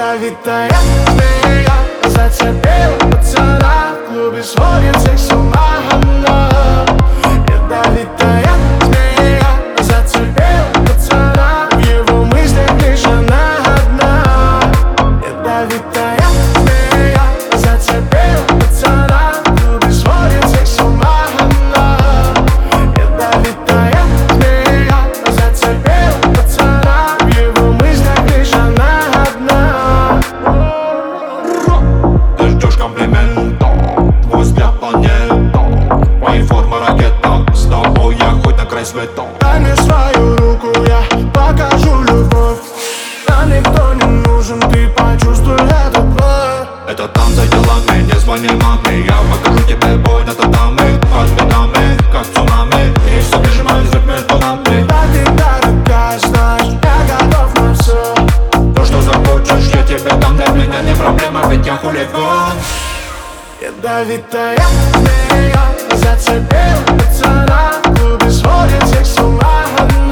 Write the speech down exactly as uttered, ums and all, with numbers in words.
Ядовитая змея зацепила пацана, в клубе сводит всех с ума она. Ядовитая змея зацепила пацана, в его мыслях лишь она одна. Ядовитая змея зацепила пацана, в клубе сводит всех с ума она. Ядовитая змея зацепила пацана, в его мыслях лишь она одна. Ты ждешь комплимента, твой взгляд планета, мои формы ракета, с тобой я хоть на край света. Дай мне свою руку, я покажу любовь. Нам никто не нужен, ты почувствуй это вновь. Это там за делами, не звони маме, я покажу тебе бой на татами. Под спинами, как цунами, и все прижимаюсь друг между нами. Да ты дорогая, знаешь, я готов на все. То, что захочешь, я тебе дам, для меня не проблема, ведь я хулиган. Ядовитая змея зацепила пацана, в клубе сводит всех с ума она.